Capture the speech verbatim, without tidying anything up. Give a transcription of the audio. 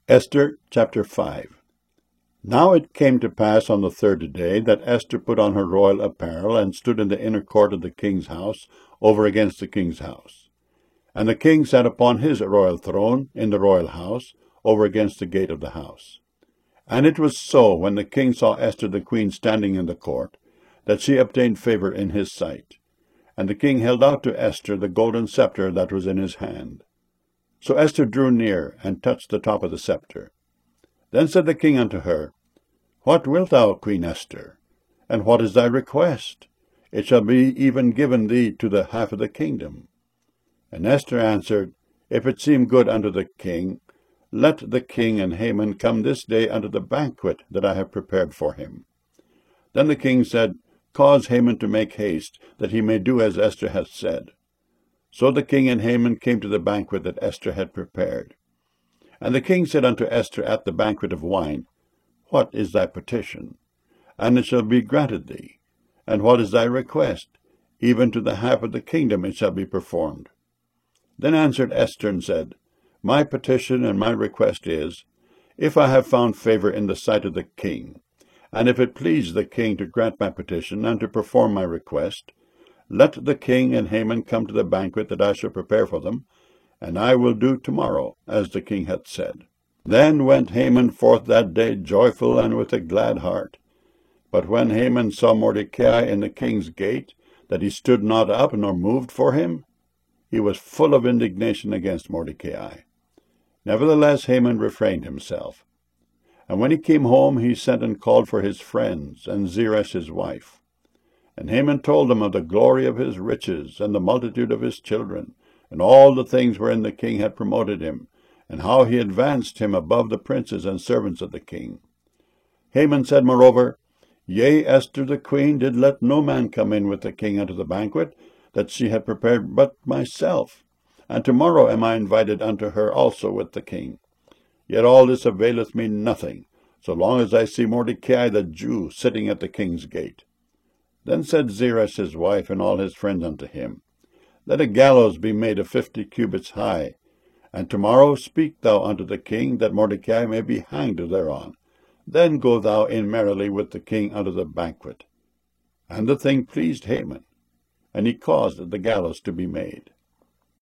Esther chapter five. Now it came to pass on the third day that Esther put on her royal apparel and stood in the inner court of the king's house over against the king's house. And the king sat upon his royal throne in the royal house over against the gate of the house. And it was so, when the king saw Esther the queen standing in the court, that she obtained favor in his sight. And the king held out to Esther the golden scepter that was in his hand. So Esther drew near, and touched the top of the scepter. Then said the king unto her, What wilt thou, Queen Esther? And what is thy request? It shall be even given thee to the half of the kingdom. And Esther answered, If it seem good unto the king, let the king and Haman come this day unto the banquet that I have prepared for him. Then the king said, Cause Haman to make haste, that he may do as Esther hath said. So the king and Haman came to the banquet that Esther had prepared. And the king said unto Esther at the banquet of wine, What is thy petition? And it shall be granted thee. And what is thy request? Even to the half of the kingdom it shall be performed. Then answered Esther and said, My petition and my request is, if I have found favor in the sight of the king, and if it please the king to grant my petition and to perform my request, let the king and Haman come to the banquet that I shall prepare for them, and I will do tomorrow as the king hath said. Then went Haman forth that day joyful and with a glad heart. But when Haman saw Mordecai in the king's gate, that he stood not up nor moved for him, he was full of indignation against Mordecai. Nevertheless Haman refrained himself. And when he came home, he sent and called for his friends, and Zeresh his wife. And Haman told them of the glory of his riches, and the multitude of his children, and all the things wherein the king had promoted him, and how he advanced him above the princes and servants of the king. Haman said moreover, Yea, Esther the queen did let no man come in with the king unto the banquet that she had prepared but myself, and tomorrow am I invited unto her also with the king. Yet all this availeth me nothing, so long as I see Mordecai the Jew sitting at the king's gate. Then said Zeresh his wife and all his friends unto him, Let a gallows be made of fifty cubits high, and tomorrow speak thou unto the king, that Mordecai may be hanged thereon. Then go thou in merrily with the king unto the banquet. And the thing pleased Haman, and he caused the gallows to be made.